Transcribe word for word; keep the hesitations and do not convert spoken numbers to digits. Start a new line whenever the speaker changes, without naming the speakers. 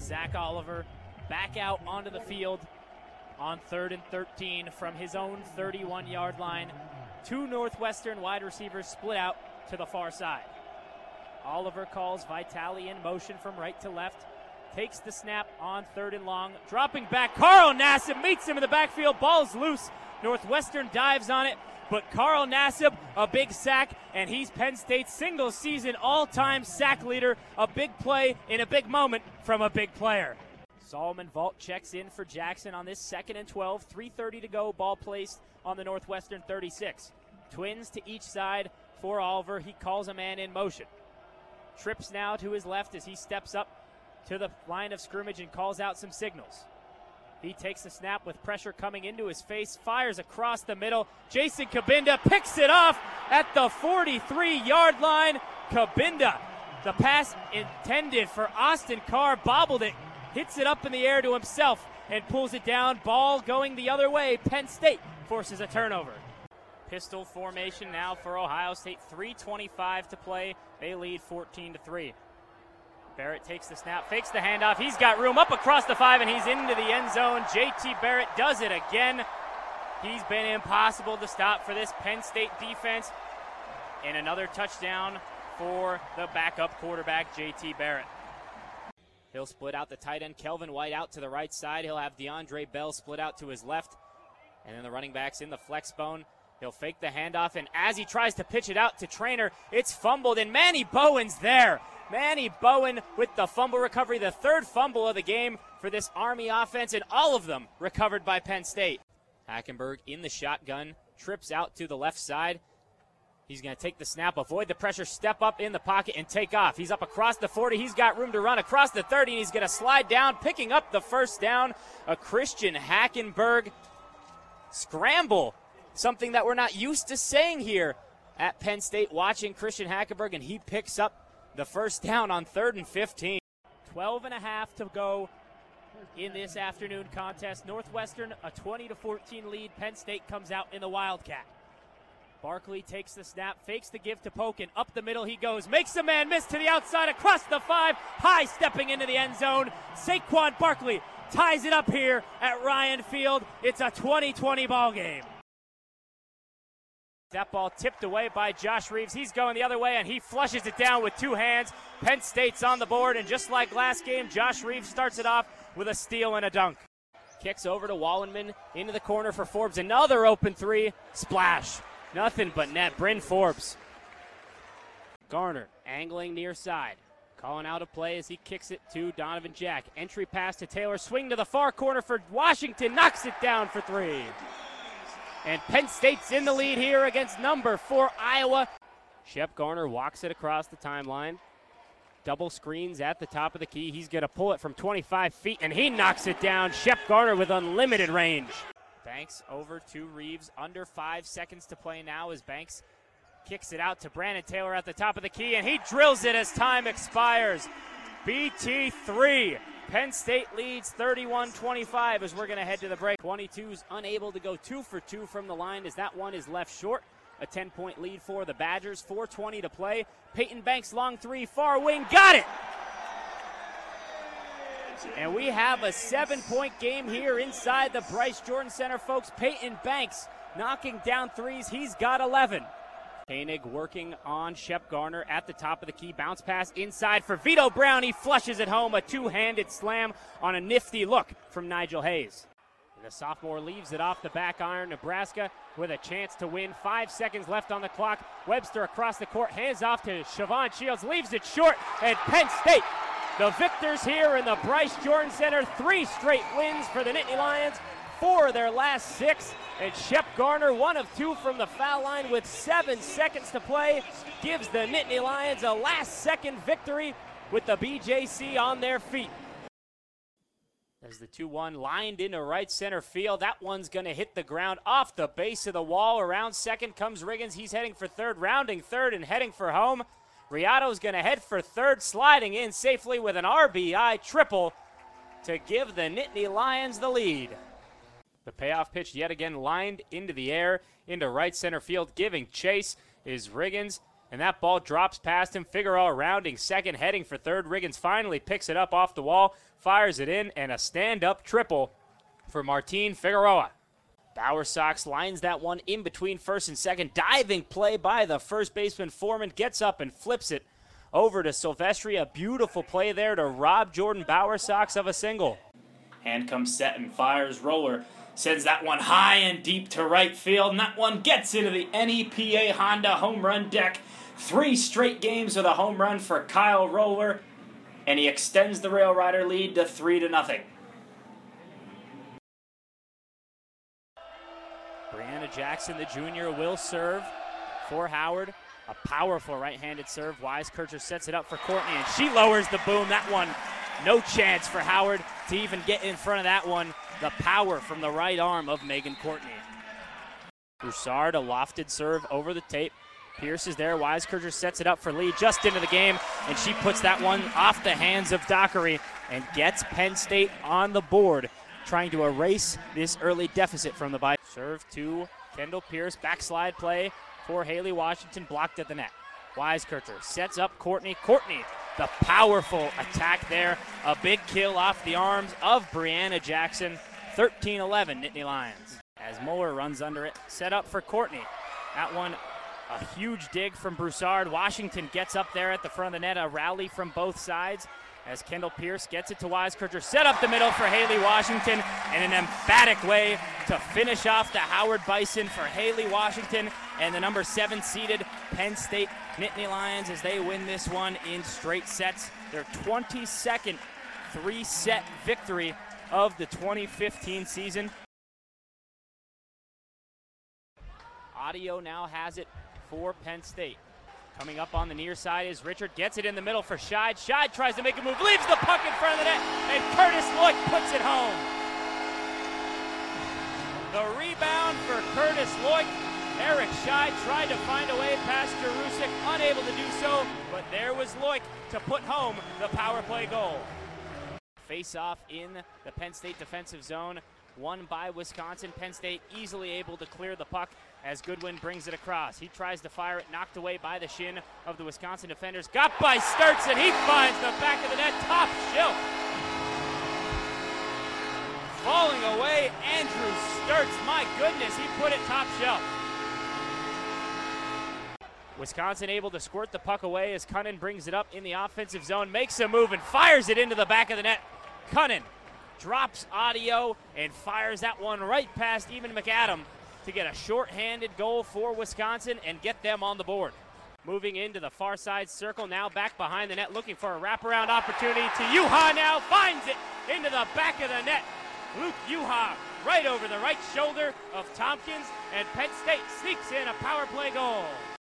Zach Oliver back out onto the field on third and thirteen from his own thirty-one-yard line. Two Northwestern wide receivers split out to the far side. Oliver calls Vitale in motion from right to left. Takes the snap on third and long. Dropping back, Carl Nassib meets him in the backfield. Ball's loose. Northwestern dives on it, but Carl Nassib, a big sack, and he's Penn State's single-season all-time sack leader. A big play in a big moment from a big player. Solomon Vault checks in for Jackson on this second and twelve. three thirty to go. Ball placed on the Northwestern thirty-six. Twins to each side for Oliver. He calls a man in motion. Trips now to his left as he steps up to the line of scrimmage and calls out some signals. He takes the snap with pressure coming into his face, fires across the middle. Jason Cabinda picks it off at the forty-three-yard line. Cabinda, the pass intended for Austin Carr, bobbled it, hits it up in the air to himself and pulls it down. Ball going the other way. Penn State forces a turnover. Pistol formation now for Ohio State. three twenty-five to play. They lead fourteen to three. Barrett takes the snap, fakes the handoff. He's got room up across the five, and he's into the end zone. J T Barrett does it again. He's been impossible to stop for this Penn State defense. And another touchdown for the backup quarterback, J T Barrett. He'll split out the tight end, Kelvin White, out to the right side. He'll have DeAndre Bell split out to his left. And then the running back's in the flex bone. He'll fake the handoff, and as he tries to pitch it out to Trainer, it's fumbled, and Manny Bowen's there. Manny Bowen with the fumble recovery, the third fumble of the game for this Army offense, and all of them recovered by Penn State. Hackenberg in the shotgun, trips out to the left side. He's going to take the snap, avoid the pressure, step up in the pocket, and take off. He's up across the forty. He's got room to run across the thirty, and he's going to slide down, picking up the first down. A Christian Hackenberg scramble, something that we're not used to saying here at Penn State, watching Christian Hackenberg, and he picks up the first down on third and fifteen. twelve and a half to go in this afternoon contest. Northwestern a twenty to fourteen lead. Penn State comes out in the Wildcat. Barkley takes the snap, fakes the give to Pokin. Up the middle he goes, makes a man miss to the outside, across the five, high stepping into the end zone. Saquon Barkley ties it up here at Ryan Field. It's a twenty twenty ball game. That ball tipped away by Josh Reeves. He's going the other way, and he flushes it down with two hands. Penn State's on the board, and just like last game, Josh Reeves starts it off with a steal and a dunk. Kicks over to Wallenman into the corner for Forbes. Another open three. Splash. Nothing but net. Bryn Forbes. Garner angling near side. Calling out a play as he kicks it to Donovan Jack. Entry pass to Taylor. Swing to the far corner for Washington. Knocks it down for three. And Penn State's in the lead here against number four, Iowa. Shep Garner walks it across the timeline. Double screens at the top of the key. He's going to pull it from twenty-five feet, and he knocks it down. Shep Garner with unlimited range. Banks over to Reeves. Under five seconds to play now as Banks kicks it out to Brandon Taylor at the top of the key, and he drills it as time expires. B T three. Penn State leads thirty-one twenty-five as we're going to head to the break. twenty-two's unable to go two for two from the line as that one is left short. A ten-point lead for the Badgers. four twenty to play. Peyton Banks, long three, far wing, got it! And we have a seven-point game here inside the Bryce Jordan Center, folks. Peyton Banks knocking down threes. He's got eleven. Koenig working on Shep Garner at the top of the key. Bounce pass inside for Vito Brown. He flushes it home. A two-handed slam on a nifty look from Nigel Hayes. And the sophomore leaves it off the back iron. Nebraska with a chance to win. Five seconds left on the clock. Webster across the court. Hands off to Siobhan Shields. Leaves it short. And Penn State, the victors here in the Bryce Jordan Center. Three straight wins for the Nittany Lions. Four of their last six. And Shep Garner, one of two from the foul line with seven seconds to play, gives the Nittany Lions a last-second victory with the B J C on their feet. As the two one lined into right center field, that one's going to hit the ground off the base of the wall. Around second comes Riggins. He's heading for third, rounding third and heading for home. Riato's going to head for third, sliding in safely with an R B I triple to give the Nittany Lions the lead. The payoff pitch yet again lined into the air, into right center field. Giving chase is Riggins, And that ball drops past him. Figueroa rounding second, heading for third. Riggins finally picks it up off the wall, fires it in, and a stand-up triple for Martin Figueroa. Bower Sox lines that one in between first and second. Diving play by the first baseman Foreman. Gets up and flips it over to Silvestri. A beautiful play there to rob Jordan Bower Sox of a single. Hand comes set and fires. Roller sends that one high and deep to right field. And that one gets into the N E P A Honda home run deck. Three straight games with a home run for Kyle Roller. And he extends the Rail Rider lead to three to nothing. Brianna Jackson, the junior, will serve for Howard. A powerful right-handed serve. Weiskircher sets it up for Courtney, and she lowers the boom. That one, no chance for Howard to even get in front of that one. The power from the right arm of Megan Courtney. Broussard, a lofted serve over the tape. Pierce is there. Weiskircher sets it up for Lee just into the game, and she puts that one off the hands of Dockery and gets Penn State on the board, trying to erase this early deficit from the bye. Serve to Kendall Pierce. Backslide play for Haley Washington, blocked at the net. Weiskircher sets up Courtney. Courtney, the powerful attack there. A big kill off the arms of Brianna Jackson. thirteen eleven Nittany Lions. As Moeller runs under it, set up for Courtney. That one, a huge dig from Broussard. Washington gets up there at the front of the net. A rally from both sides as Kendall Pierce gets it to Weiskircher. Set up the middle for Haley Washington in an emphatic way to finish off the Howard Bison for Haley Washington and the number seven seeded Penn State Nittany Lions as they win this one in straight sets. Their twenty-second three-set victory of the twenty fifteen season. Audio now has it for Penn State. Coming up on the near side is Richard, gets it in the middle for Scheid. Scheid tries to make a move, leaves the puck in front of the net, and Curtis Loic puts it home. The rebound for Curtis Loic. Eric Scheid tried to find a way past Jarusic, unable to do so, but there was Loic to put home the power play goal. Face-off in the Penn State defensive zone, won by Wisconsin. Penn State easily able to clear the puck as Goodwin brings it across. He tries to fire it, knocked away by the shin of the Wisconsin defenders. Got by Sturts, and he finds the back of the net, top shelf. Falling away, Andrew Sturts. My goodness, he put it top shelf. Wisconsin able to squirt the puck away as Cunnin brings it up in the offensive zone, makes a move and fires it into the back of the net. Cunnin drops Audio and fires that one right past Even McAdam to get a short-handed goal for Wisconsin and get them on the board. Moving into the far side circle, now back behind the net, looking for a wraparound opportunity to Yuha now, finds it into the back of the net. Luke Yuha right over the right shoulder of Tompkins, and Penn State sneaks in a power play goal.